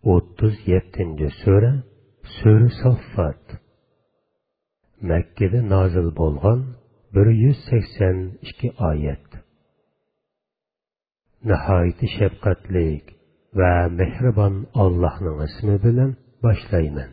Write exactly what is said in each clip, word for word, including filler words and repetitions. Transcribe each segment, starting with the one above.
o'ttiz yettinchi sura Sura Saffat. Mekkede nazil bo'lgan bir yuz sakson ikki oyat. Nihoyatda shafqatlik va mehribon Allohning ismi bilan boshlayman.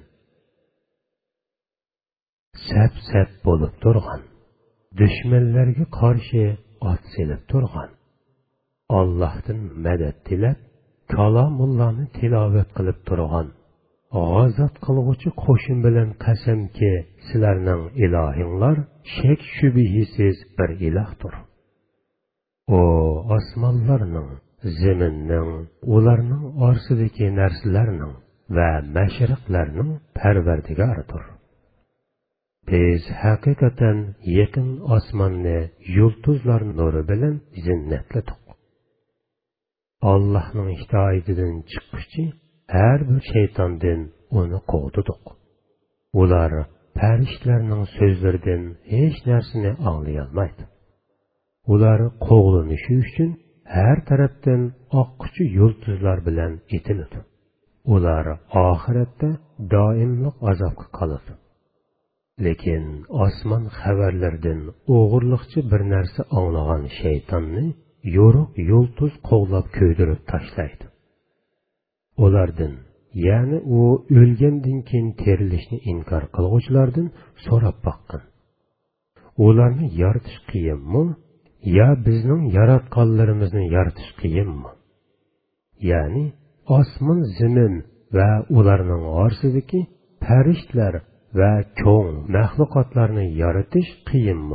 Sap-sap bo'lib turgan, dushmanlarga qarshi ot selib turgan, Allohdan madad tilab, kalomullohni tilovat qilib turgan, g'azot qilg'uchi qo'shin bilan qasamki, sizlarning ilohinglar shak shubhisiz bir ilohdir. O osmonlarning, zaminning, ularning orsidagi narsalarning va mashriqlarning parvardigoridir. Biz haqiqatan yaqin osmonni yulduzlar nuri bilan zinnatladik. Allohning itoatidan chiquvchi har bir shaytondan uni qovdidik. Ular farishtalarning so'zlaridan hech narsani anglay olmaydi. Ular qo'g'lanishi uchun har tarafdan oqquvchi yulduzlar bilan etiladi. Ular oxiratda doimlik azobga qoladi. Lekin osmon xabarlaridan o'g'irliqchi bir narsa anglagan shaytonni yo'ruq yulduz qo'g'lab ko'ydirib tashlaydi. Ulardan, ya'ni u o'lgandan keyin terilishni inkor qilguvchilardan so'rab boqqan. Ularni yaratish qiyinmi, yo bizning yaratganlarimizni yaratish qiyinmi? Ya'ni osmon, zamin va ularning orasidagi farishtalar va cho'ng maxluqotlarni yaratish qiyinmi?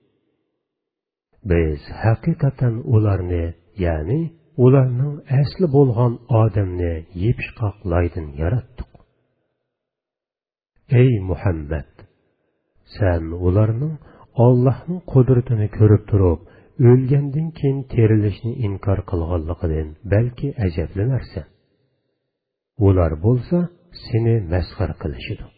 Biz haqiqatan ularni, ya'ni ularning asli bo'lgan odamni yepishqoq loydan yaratdik. Ey Muhammad, sen ularning Allohning qudratini ko'rib turib, o'lgandan keyin terilishni inkor qilganligidan balki ajablanarsan. Ular bo'lsa seni masxara qilishidi.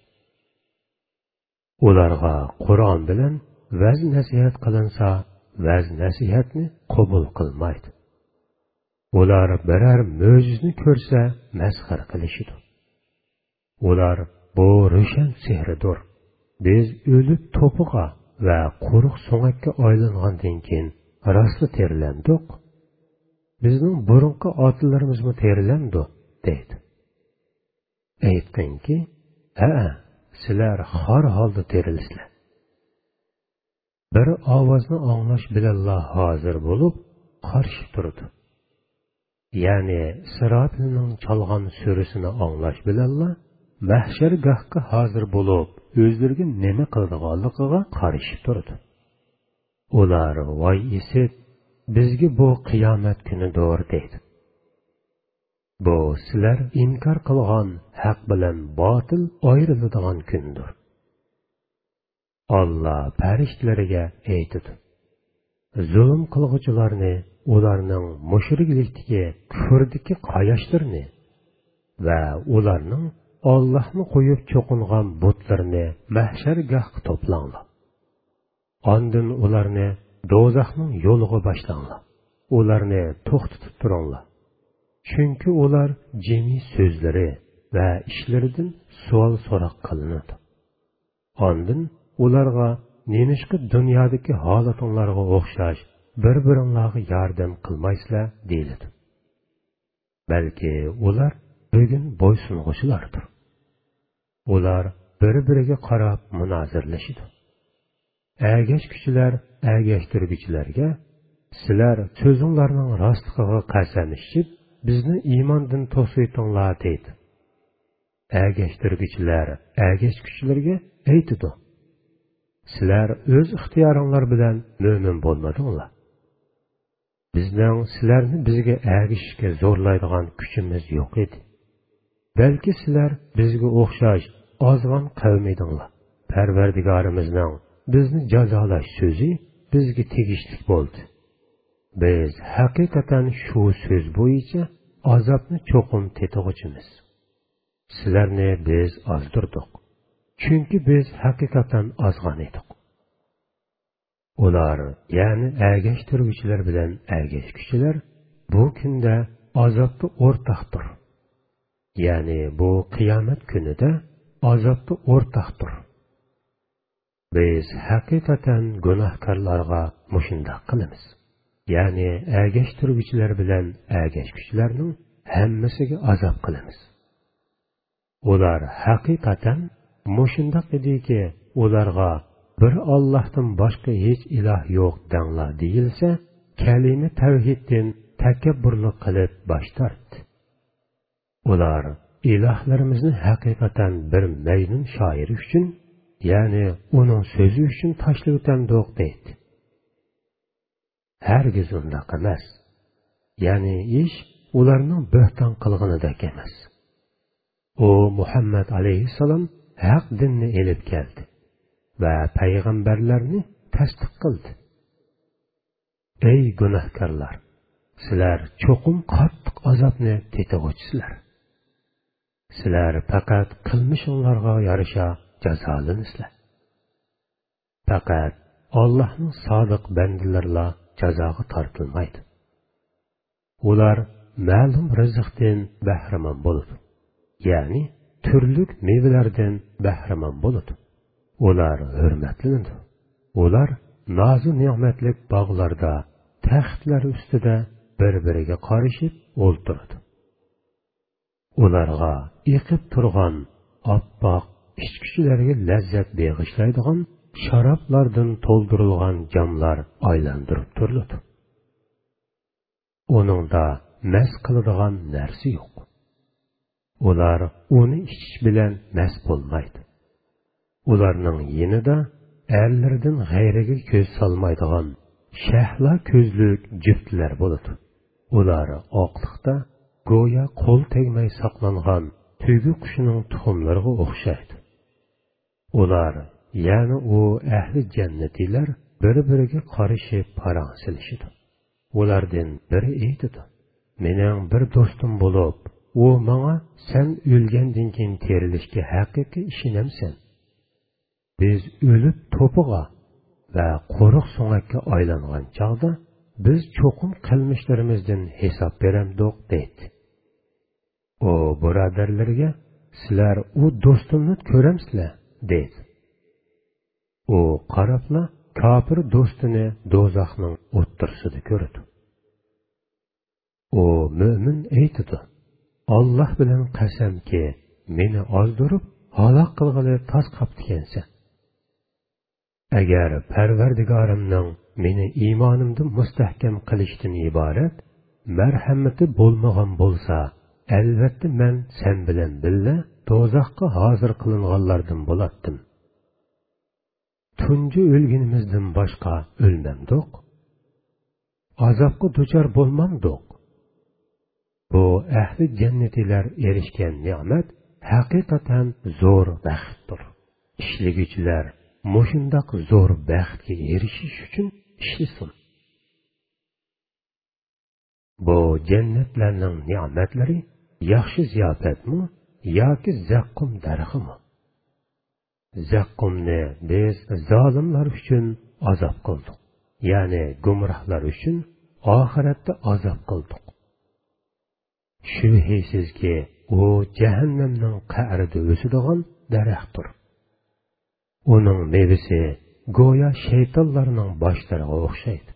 Ularga Qur'on bilan vaz nasihat qilinsa, vaz nasihatni qabul qilmaydi. Ular biror mo'jizni ko'rsa masxara qilishidi. Ular bu ro'shan sehrdir. Biz o'lib to'piga va quruq so'ngakka aylangandan keyin rostli terilandik. Bizning burunqi otalarimizmi terilandi, deydi. Aytdinki, ha, sizlar har holda terilisizlar. Bir ovozni anglash bilan hozir bo'lib qarshi turdi. Ya'ni Sirotning chalg'an surasini anglash bilan mahshargohga hozir bo'lib, o'zlariga nima qiladiganligiga qarshi turdi. Ular voy esib, bizga bu qiyomat kunidir deydi. Bu sizlar inkor qilgan haq bilan botil ayriladigan kundir. Allah farishtalariga aytdi: zulm qilg'uvchilarni, ularning mushriklikdagi, kufrdagi qayoshlarni va ularning Allohni qo'yib cho'qingan butlarni mahshargohga to'planglar. Ondan ularni do'zaxning yo'liga boshlanglar. Ularni to'xtatib turinglar. Chunki ular jami so'zlari va ishlaridan savol so'roq qilinadi. Ondan ularga nemishqa dunyodagi holatinglarga o'xshash bir-biringlarga yordam qilmaysizlar deyiladi. Balki ular bugun bo'ysung'uvchilardir. Ular bir-biriga qarab munozirlashadi. Agashkuchilar agashtirguchilarga, sizlar so'zinglarning rostligiga qasam ichib, bizni iymondan to'saytinglar deydi. Agashtirguchilar agashkuchilarga aytdi: sizlar o'z ixtiyoringlar bilan mo'min bo'lmadinglar. Bizning sizlarni bizga agishishga zo'rlaydigan kuchimiz yo'q edi. Balki sizlar bizga o'xshash ozg'on qavm edinglar. Parvardigorimizning bizni jazolash so'zi bizga tegishli bo'ldi. Biz haqiqatan shu so'z bo'yicha azobni cho'qim tetug'uchimiz. Sizlarni biz ozdirdik. Chunki biz haqiqatan ozg'on edik. Ular, ya'ni agashtiruvchilar bilan agashkuchilar bu kunda azobga o'rtaqdir. ya'ni bu qiyomat kunida azobda o'rtaqdir. Biz haqiqatan gunohkorlarga mushundoq qilamiz. Ya'ni agashtiruvchilar bilan agashkuchilarning hammasiga azob qilamiz. Ular haqiqatan mushundoq ediki, ularga bir Allohdan boshqa hech iloh yo'q danglar deyilsa, kalima tavhiddan takabburlik qilib bosh tortdi. Ular ilohlarimizni haqiqatan bir maynun shoiri uchun, ya'ni uning so'zi uchun tashlab o'tamdiq deydi. Hargiz undaq emas. Ya'ni ish ularning bo'hton qilganidek emas. O Muhammad alayhissalom haq dinni elib keldi va payg'ambarlarni tasdiq qildi. Ey gunohkorlar, sizlar cho'qim qattiq azobni tetag'uchisizlar. Sizlar faqat qilmishinglarga yarasha jazolanisizlar. Faqat Allohning sodiq bandalariga jazoga tortilmaydi. Ular ma'lum rizqdan bahramand bo'ladi. Ya'ni turli mevalardan bahramand bo'ladi. Ular hurmatlanadi. Ular nozu ne'matlik bog'larda, taxtlar ustida bir-biriga qarashib o'ltiradi. Ularga eqib turgan oppoq ichkichilarga lazzat beg'ishlaydigan sharoblardan to'ldirilgan jamlar aylantirib turiladi. Uningda mast qiladigan narsa yo'q. Ular uni ichish bilan mast bo'lmaydi. Ularning yinida erlardan g'ayriga ko'z solmaydigan shahla ko'zlik juftlar bo'ladi. Ular oqliqda go'yo qo'l tegmay saqlangan tuyg'u qushining tuxumlariga o'xshaydi. Ular, ya'ni u ahli jannatilar bir-biriga qarashib parang silishidi. Ulardan biri aytadi: "Mening bir do'stim bo'lib, u menga sen o'lgandan keyin terilishga haqiqiy ishonamsan? Biz o'lib to'piga va quruq so'ngakka aylangan chog'da biz cho'qim qilmishlarimizdan hisob beramdiq" deydi. O birodarlarga, sizlar u do'stimni ko'ramsizlar deydi. U qarabla kofir do'stini do'zaxning o'ttirsida ko'radi. O mo'min aytadi: "Alloh bilan qasamki, meni ozdirib halok qilg'ili toz qaptikansan. Agar Parvardigorimning meni iymonimni mustahkam qilishdan iborat marhamati bo'lmagan bo'lsa, albatta men sen bilan birga do'zaxga hozir qilinganlardan bo'lardim. Tunji o'lganimizdan boshqa o'lmamdiq. Azobga duchor bo'lmamdiq. Bu ahli jannatilar erishgan ne'mat haqiqatan zo'r baxtdir. Ishliguvchilar mushundoq zo'r baxtga erishish uchun ishlasin. Bu jannatlarning ne'matlari yaxshi ziyofatmi yoki zaqqum darximi? Zaqqumni biz zolimlar uchun azob qildik. Ya'ni gumrohlar uchun oxiratda azob qildik. Shubhisizki, u jahannamning qa'rida o'sadigan daraxtdir. Uning mevasi go'yo shaytonlarning boshlariga o'xshaydi.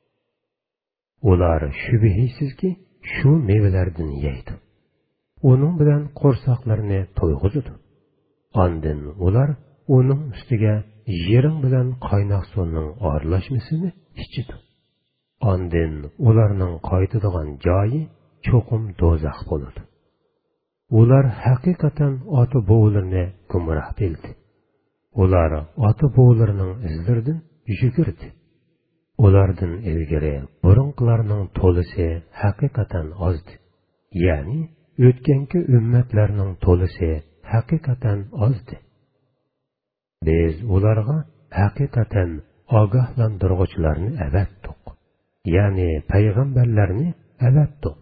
Ular shubhisizki shu mevalardan yeydi. Uning bilan qo'rsoqlarini to'yg'izadi. Ondan ular uning ustiga yiring bilan qaynoq suvning aralashmasini ichidi. Ondan ularning qaytadigan joyi cho'qim do'zax bo'ladi. Ular haqiqatan ota-bovlarini gumroh bildi. Ular ota-bovlarining izlaridan yugurdi. Ulardan ilgari burunqilarning to'lisi haqiqatan ozdi. Ya'ni o'tganki ummatlarning to'lisi haqiqatan ozdi. Biz ularga haqiqatan ogohlantiruvchilarni avatdik. Ya'ni payg'ambarlarni avatdik.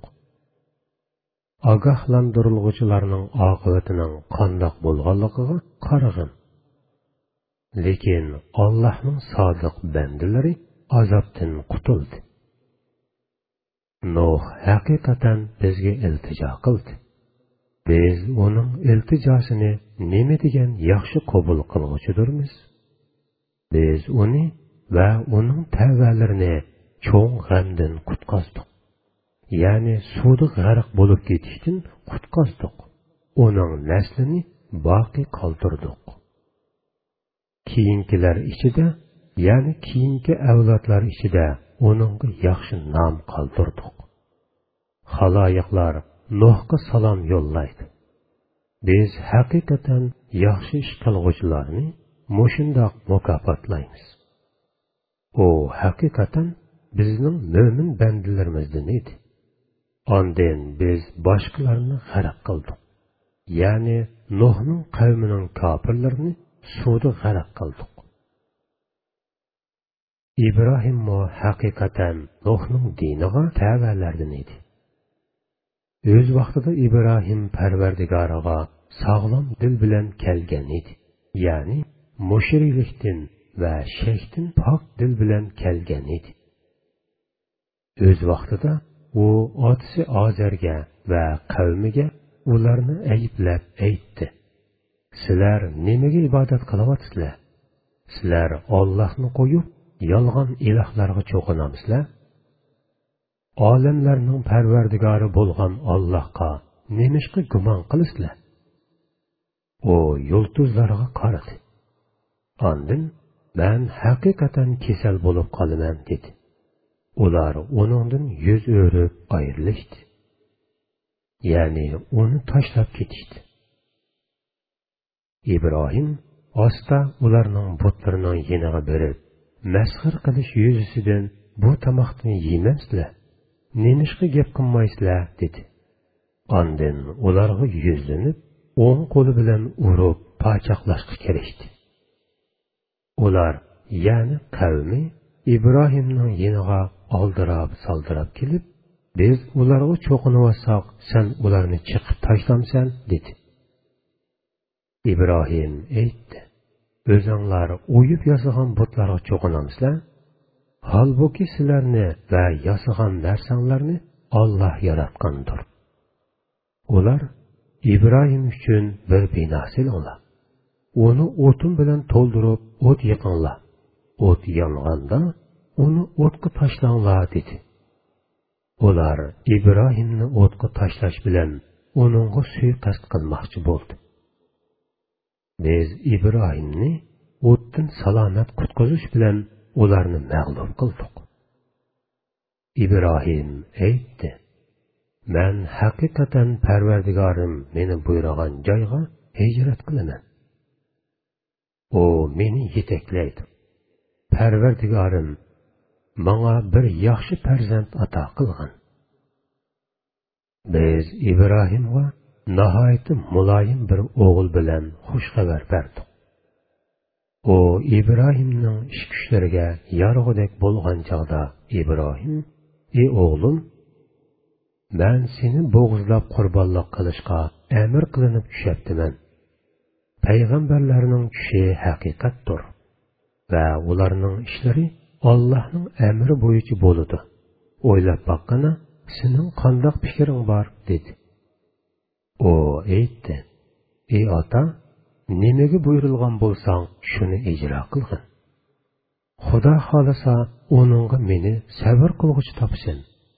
Ogohlantiruvchilarning oqibatining qandoq bo'lganligiga qarag'in. Lekin Allohning sodiq bandalari azobdan qutuldi. Nuh haqiqatan bizga iltijo qildi. biz uning iltijosini nima degan yaxshi qabul qiluvchidurmiz. Biz uni va uning tavbalarini cho'ng g'amdan qutqazdik. Ya'ni suvda g'arq bo'lib ketishdan qutqazdik. Uning naslini boqiy qoldirdik. Keyingilar ichida, ya'ni keyingi avlodlar ichida uningga yaxshi nom qoldirdik. Xaloyiqlar Nuhga salom yo'llaydi. Biz haqiqatan yaxshi ish qilguvchilarni mushundoq mukofotlaymiz. U haqiqatan bizning mo'min bandalarimizdan edi. Ondan biz boshqalarni g'arq qildik. Ya'ni Nuhning qavmining kofirlarini suvda g'arq qildik. İbrahim mo haqiqatan Nuhning diniga tabalardan edi. Öz vaqtida İbrahim Parvardigoriga sog'lom dil bilan kelgan edi. Ya'ni mushriklikdan va shirkdan pok dil bilan kelgan edi. Öz vaqtida u otasi Ozarga va qavmiga ularni ayblab aytdi. Sizlar nimaga ibodat qilyapsizlar? Sizlar Allohni qo'yib yolg'on ilohlarga cho'qinamsizlar? Olamlarning parvardigori bo'lgan Allohga nemishqa gumon qilasizlar? U yulduzlarga qaradi. Ondan men haqiqatan kasal bo'lib qolaman dedi. Ular onundan yüz o'rib ayrilishdi. Ya'ni uni tashlab ketishdi. İbrahim asta ularning butlarining yeniga berib, masxir qilish yuzisidan bu tomoqni yeymamsizlar, nemishqa gap qilmaysizlar dedi. Ondan ularga yuzlanib, o'ng qo'li bilan urib pachaqlashga kirishdi. Ular, ya'ni qavmi İbrahimning yeniga oldirab saldirab kelib, biz ularga cho'qinib olsak, sen ularni chiqib tashlamsan dedi. İbrahim aytdi: "O'zinglar o'yib yasagan butlarga cho'qinamsizlar? Halbuki sizlarni va yasagan narsanglarni Alloh yaratgandir." Ular İbrahim uchun bir bino silinglar. Uni o'tin bilan to'ldirib o't yiqinglar. O't yonganda uni o'tga tashlanglar dedi. Ular İbrahimni o'tga tashlash bilan uningga suiqasd qilmoqchi bo'ldi. Biz İbrahimni o'tdan salomat qutqizish bilan ularni mag'lub qildik. İbrahim aytdi: "Men haqiqatan Parvardigorim meni buyurgan joyga hijrat qilaman. O meni yetaklaydi. Parvardigorim menga bir yaxshi farzand ato qilgan." Biz İbrahimga nihoyat muloyim bir o'g'il bilan xush xabar berdik. O İbrahimning ish kuchlariga yorug'dek bo'lgan chog'da İbrahim: "Ey o'g'lim, men seni bo'g'izlab qurbonlik qilishga amr qilinib tushabdiman. Payg'ambarlarning tushi haqiqatdir va ularning ishlari Allohning amri bo'yicha bo'ladi. O'ylab boqqana, sening qanday fikring bor?" dedi. O aytdi: "Ey ota, nimaga buyurilgan bo'lsang, shuni ijro qilgin. Xudo xolasa, uningga meni sabr qilg'uchi topsin."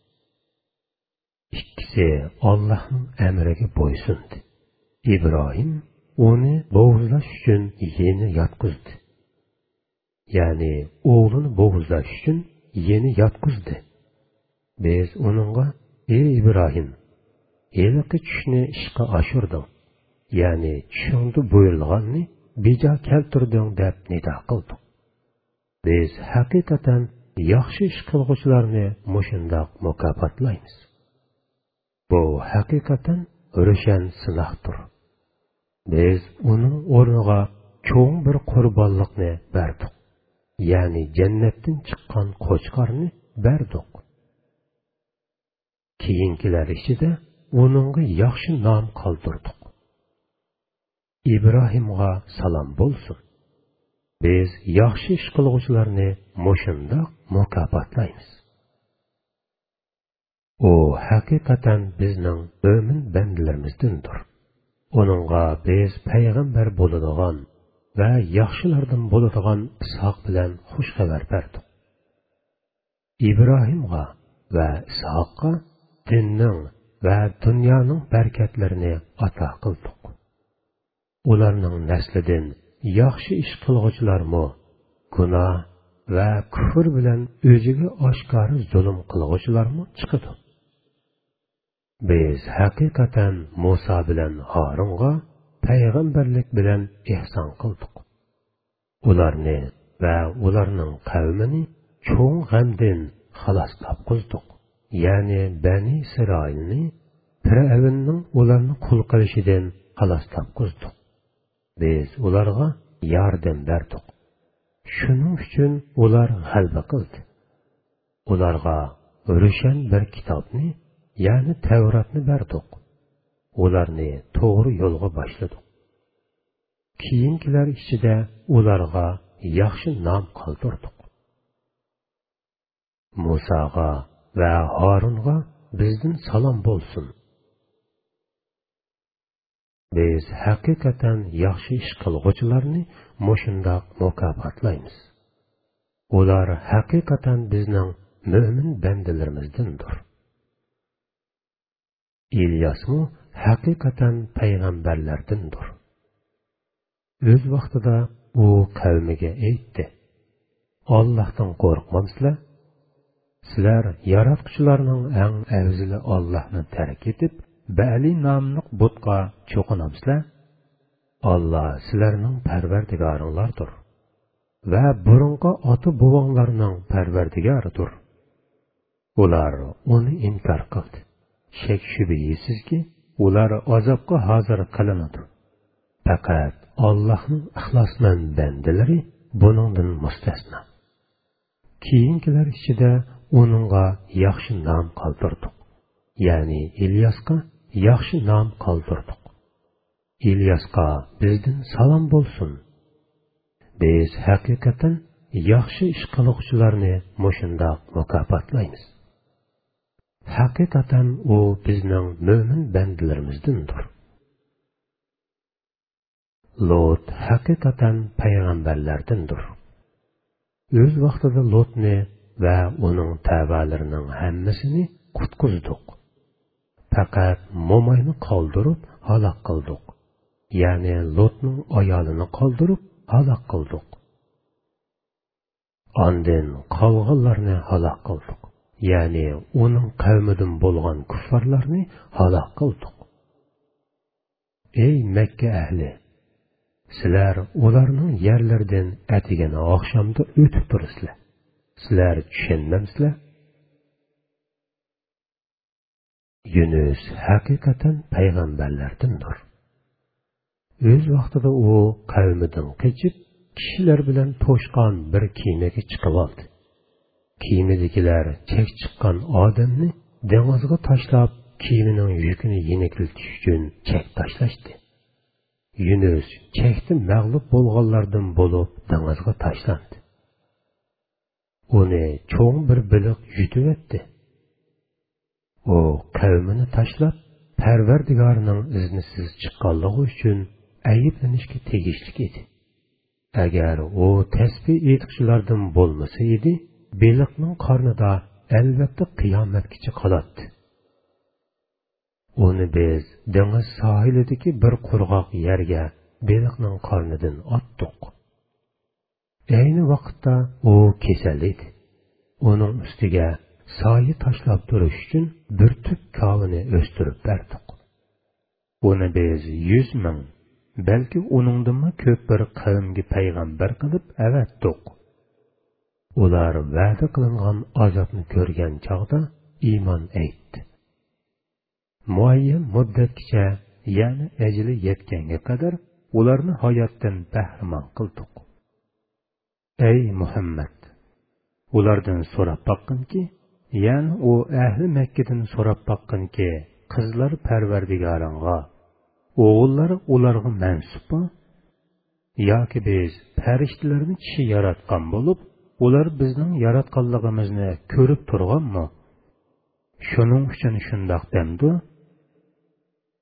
Ikkisi Allohning amriga bo'ysundi. İbrahim uni bo'g'izlash uchun yeni yotqizdi. Ya'ni o'g'lini bo'g'izlash uchun yeni yotqizdi. Biz uningga: "Ey İbrahim, Eliqi tushni ishqa oshirding, ya'ni tushingda buyurilganni bejo keltirding" deb nido qildik. Biz haqiqatan yaxshi ish qilguvchilarni mushundoq mukofotlaymiz. Bu haqiqatan ro'shan sinoqdir. Biz uning o'rniga cho'ng bir qurbonlikni berdik, ya'ni jannatdan chiqqan qo'chqorni berdik. Keyingilar ichida uningga yaxshi nom qoldirdik. İbrahimga salom bo'lsin. Biz yaxshi ish qilguvchilarni mushundoq mukofotlaymiz. O haqiqatan bizning mo'min bandalarimizdandir. Onunğa biz payg'ambar bo'ladigan va yaxshilardan bo'ladigan Ishoq bilan xush xabar berdik. İbrahimga va Ishoqqa dinning va dunyoning barakatlarini ato qildik. Ularning naslidan yaxshi ish qilg'uvchilarmi, gunoh va kufr bilan o'ziga oshkora zulm qilg'uvchilarmi chiqadi. Biz haqiqatan Musa bilan Harunga payg'ambarlik bilan ihson qildik. Ularni va ularning qavmini cho'ng g'amdan xalos topqizdik. Ya'ni Bani Isroilni Fir'avnning ularni qul qilishidan xalos topqizdik. Biz ularga yordam berdik. Shuning uchun ular g'alaba qildi. Ularga ro'shan bir kitobni, ya'ni Tavratni berdik. Ularni to'g'ri yo'lga boshladik. Keyingilar ichida ularga yaxshi nom qoldirdik. Musaga va Harunga bizdan salom bo'lsin. Biz haqiqatan yaxshi ish qilg'uvchilarni mushundoq mukofotlaymiz. Ular haqiqatan bizning mo'min bandalarimizdandir. İlyasmu haqiqatan payg'ambarlardandir. O'z vaqtida u qavmiga aytdi: Allohdan qo'rqmamsizlar? Sizlar yaratquchilarning eng afzali Allohni tark etib, Ba'li nomli butqa cho'qinamsizlar? Allah sizlarning parvardigoringlardir va burunqi ota-bobonglarning parvardigoridir. Ular uni inkor qildi. Shak shubhisizki, ular azobga hozir qilinadi. Faqat Allohning ixlosmand bandalari buningdan mustasno. Keyingilar ichida uningga yaxshi nom qoldirdik. Ya'ni İlyasga yaxshi nom qoldirdik. İlyasga bizdan salom bo'lsin. Biz haqiqatan yaxshi ish qiluvchilarni mushundoq mukofotlaymiz. Haqiqatan u bizning mo'min bandalarimizdandir. Lot haqiqatan payg'ambarlardandir. O'z vaqtida Lotni va uning tabalarining hammasini qutqizdik. Faqat mo'mayni qoldirib halok qildik. Ya'ni Lotning ayolini qoldirib halok qildik. Ondan qolganlarni halok qildik. Ya'ni uning qavmidan bo'lgan kuffarlarni halok qildik. Ey Makka ahli, sizlar ularning yerlaridan atigani oqshomda o'tib turasizlar. Sizlar tushunmamsizlar? Yunus haqiqatan payg'ambarlardandir. O'z vaqtida u qavmidan qochib, kishilar bilan to'shqan bir kemaga chiqib oldi. Kemadagilar chek chiqqan odamni dengizga tashlab, kemaning yukini yengiltish uchun chek tashlashdi. Yunus chekda mag'lub bo'lganlardan bo'lib dengizga tashlandi. Uni cho'ng bir biliq yutib etdi. U qavmini tashlab, Parvardigorning iznisiz chiqqanligi uchun ayblanishga tegishli edi. Agar u tasbih aytuvchilardan bo'lmasa edi, beliqning qornida albatta qiyomatgacha qoladi. Uni biz dengiz sohilidagi bir qurg'oq yerga beliqning qornidan otdik. Ayni vaqtda u kasal edi. Uning ustiga soyi tashlab turish uchun bir tub kavini o'stirib berdik. Uni biz yuz ming, balki uningdan ko'p bir qavmga payg'ambar qilib avatdik. Ular va'da qilingan azobni ko'rgan chog'da iymon etdi. Muayyan muddatgacha, ya'ni ajali yetganga qadar ularni hayotdan bahramand qildik. Ey Muhammad, ulardan so'rab boqqinki, ya'ni u ahli Makkadan so'rab boqqinki, qizlar Parvardigoringga, o'g'illar ularga mansubmi? Yoki biz farishtalarni kishi yaratgan bo'lib, ular bizning yaratganligimizni ko'rib turganmi? Shuning uchun shundoq demdi.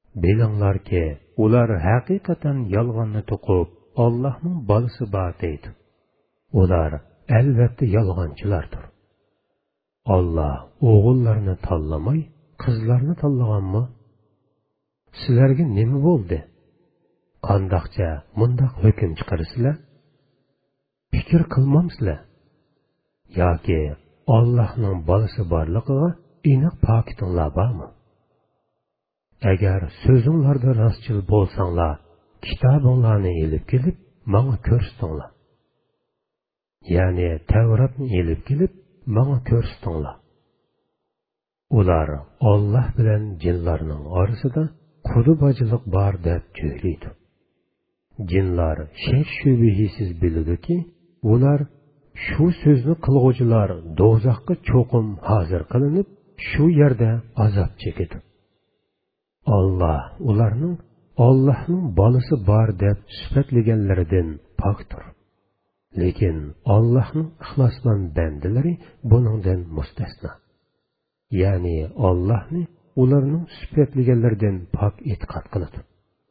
Bilinglarki, ular haqiqatan yolg'onni to'qib, Allohning bolasi bor deydi. Ular albatta yolg'onchilardir. Allah o'g'illarni tanlamay, qizlarni tanlaganmi? Sizlarga nima bo'ldi? Qandoqcha mundaq hukm chiqarsizlar? Fikr qilmamsizlar? Yoki Allohning bolasi borligiga aniq pakitinglar bormi? Agar so'zinglarda rostchil bo'lsanglar, kitobinglarni elib kelib, menga ko'rsatinglar. Ya'ni Tavratni elib kelib, menga ko'rsatinglar. Ular Alloh bilan jinlarning orasida qudubachilik bor deb jo'ylaydi. Jinlar shak shubhasiz biladi-ki, ular shu so'zni qilg'uvchilar do'zaxga cho'qim hozir qilinib, shu yerda azob chekadi. Allah ularning Allohning bolasi bor deb sifatlaganlaridan pokdir. Lekin Allohning ixlosmand bandalari buningdan mustasno. Ya'ni Allohni ularning sifatlaganlaridan pok e'tiqod qiladi.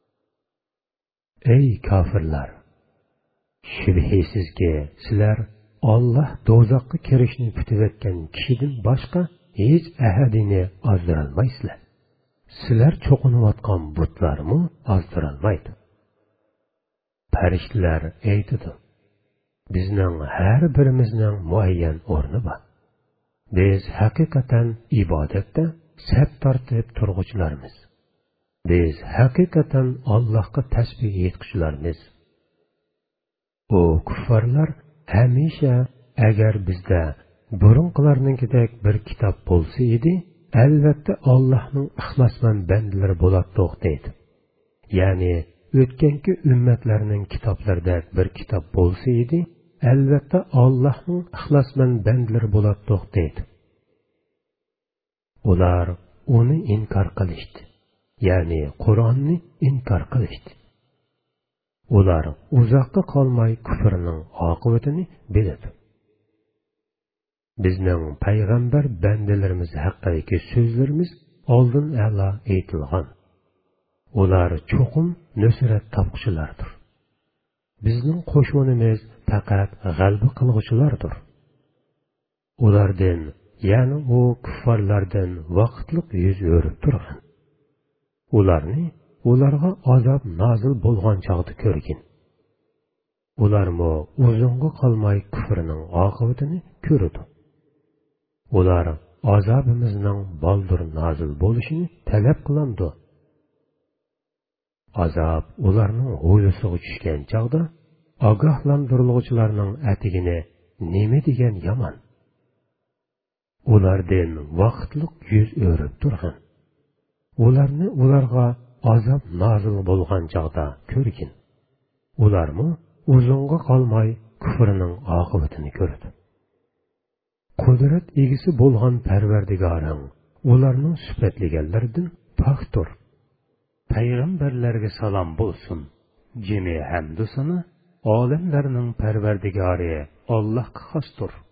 Ey kofirlar! Shubhisizki, sizlar Alloh do'zaxga kirishni kutayotgan kishidan boshqa hech ahadini ozdirolmaysizlar. Sizlar cho'qinayotgan butlarmi ozdirolmaydi. Farishtalar aytadi: bizning har birimizning muayyan o'rni bor. Biz haqiqatan ibodatda saf tortib turg'uvchilarmiz. Biz haqiqatan Allohga tasbih aytuvchilarmiz. O kuffarlar hamisha agar bizda burunqilarningidek bir kitob bo'lsa edi, albatta Allohning ixlosmand bandalari bo'ladiq deydi. Ya'ni o'tganki ummatlarning kitoblarida bir kitob bo'lsa edi, albatta Allohning ixlosmand bandalari bo'ladiq deydi. Ular uni inkor qilishdi. Ya'ni Qur'onni inkor qilishdi. Ular uzoqqa qolmay kufrning oqibatini biladi. Bizning payg'ambar bandalarimiz haqidagi so'zlarimiz oldin a'lo aytilgan. Ular cho'qim nusrat topquchilardir. Bizning qo'shmonimiz faqat g'alaba qilg'uchilardir. Ulardan, ya'ni u kuffarlardan vaqtliq yuz o'rib turgan. Ularni ularga azob nozil bo'lgan chog'da ko'rgin. Ularmi uzunga qolmay kufrning oqibatini ko'rdi. Ular azobimizning baldur nozil bo'lishini talab qilandi. Azob ularning g'o'yisiga tushgan chog'da ogohlantiriluvchilarning atigini nima degan yomon. Ulardan vaqtliq yuz o'rib turgan. Ularni ularga azob nozil bo'lgan chog'da ko'rgin. Ularmi uzunga qolmay kufrning oqibatini ko'rdi. Qudrat egisi bo'lgan Parvardigoring ularning sifatlaganlaridan pokdir. Payg'ambarlarga salom bo'lsin. Jami hamdusini olamlarning Parvardigori Allohga xosdir.